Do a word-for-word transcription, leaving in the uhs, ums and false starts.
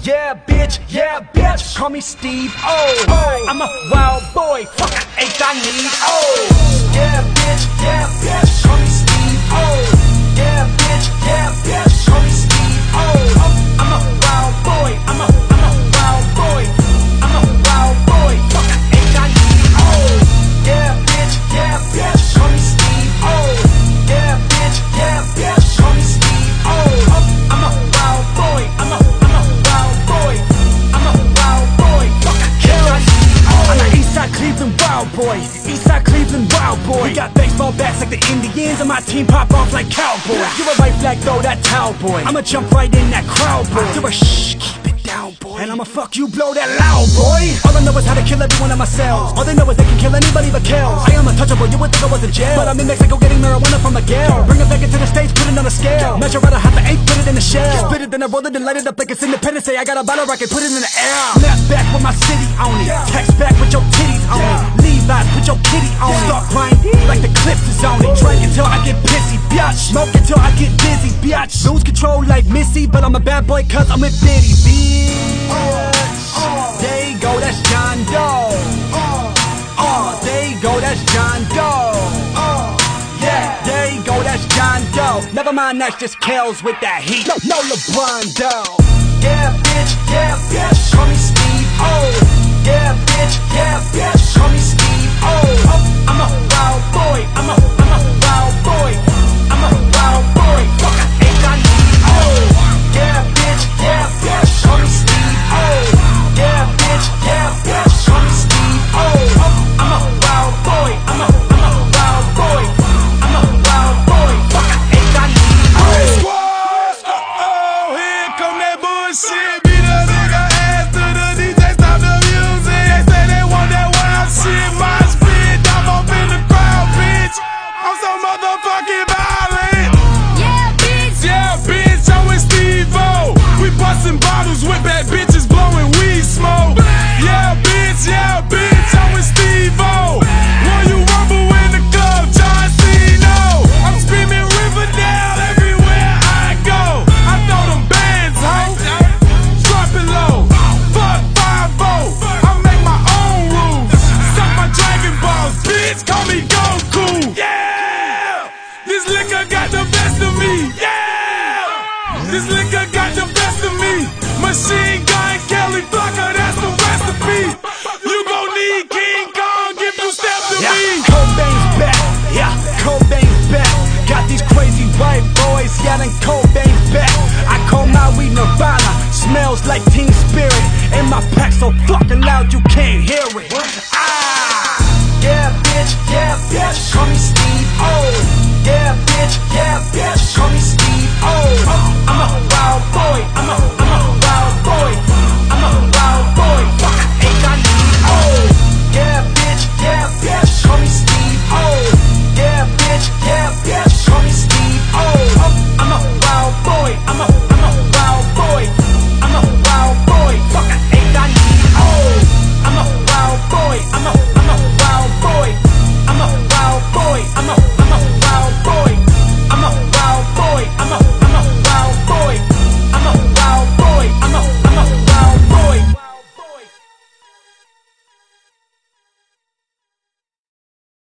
Yeah, bitch, yeah, bitch. Call me Steve O. Oh, I'm a wild boy. Fuck H I need. Oh, yeah, bitch, yeah, bitch. Call me Steve O. Yeah, bitch, yeah, bitch. Call me Steve O. Oh, I'm a wild boy. I'm a, I'm a wild boy. I'm a wild boy. Fuck H I need. Oh, yeah, bitch, yeah, bitch. Call me Steve O. Yeah, bitch, yeah, bitch. Call me Steve O. Oh, I'm a wild boy. I'm a, I'm a wild boy. I'm a wild boy. Fuck H I need. Oh, I'm a Eastside Cleveland wild boy. Eastside Cleveland wild boy. We got baseball bats like the Indians, and my team pop off like cowboys. You're a white flag, throw that towel, boy. I'ma jump right in that crowd, boy. You're a shh, keep it down, boy. And I'ma fuck you, blow that loud, boy. All I know is how to kill every one of my cells. All they know is they can kill anybody but kills. I am untouchable, you would think I was in jail, but I'm in Mexico getting marijuana from Miguel. Bring it back into the States, put it on a scale. Measure out a half an eighth, put it in a shell. Spit it, then I roll it and light it up like it's Independence Day. I got a bottle rocket, put it in the air. Snap back with my city on it. Text back with your titties on it. Levi's, put your kitty on it. Start grinding like the clips is on it. Drink until I get pissy, biatch. Smoke until I get dizzy, biatch. Lose control like Missy, but I'm a bad boy cause I'm with Diddy, bitch. There you go, that's John Doe. Uh, there you go, that's John Doe. Yeah, there you go, that's John Doe. Never mind, that's just Kells with that heat. No, no LeBron Doe. Yeah, bitch, yeah, bitch. Call me Steve O. Yeah, bitch, yeah, bitch. Call me Steve O. Oh, I'm a wild boy. I'm a, I'm a wild boy. I'm a wild boy. Fuck H I need. Oh, yeah, bitch, yeah, bitch. Call me Steve O. Yeah, bitch, yeah, bitch. Call me Steve O. Oh, I'm a wild boy. I'm a, I'm a wild boy. I'm a wild boy. Fuck H I need. Oh, oh, here come that bullshit. Beat a nigga ass to the D J, stop the music. They say they want that wild shit. My spit, I'm up in the crowd, bitch. I'm so motherfucking violent. Yeah, bitch. Yeah, bitch, I'm with Steve-O. We bustin' bottles with bad bitches blowing weed smoke. Yeah, bitch, yeah, bitch, I'm with Steve-O. Will you rumble in the club, John Cena? I'm screaming Riverdale everywhere I go. I throw them bands, ho. Drop it low. Fuck five oh. I make my own rules. Suck my Dragon Balls, bitch, call me Goku. Yeah! This liquor got the best of me. Yeah! This liquor got the best of me. Machine Gun Kelly Flocker, that's the recipe. You gon' need King Kong if you step to yeah, me. Cobain's back. Yeah, Cobain's back. Got these crazy white boys yelling Cobain's back. I call my weed Nirvana. Smells like Teen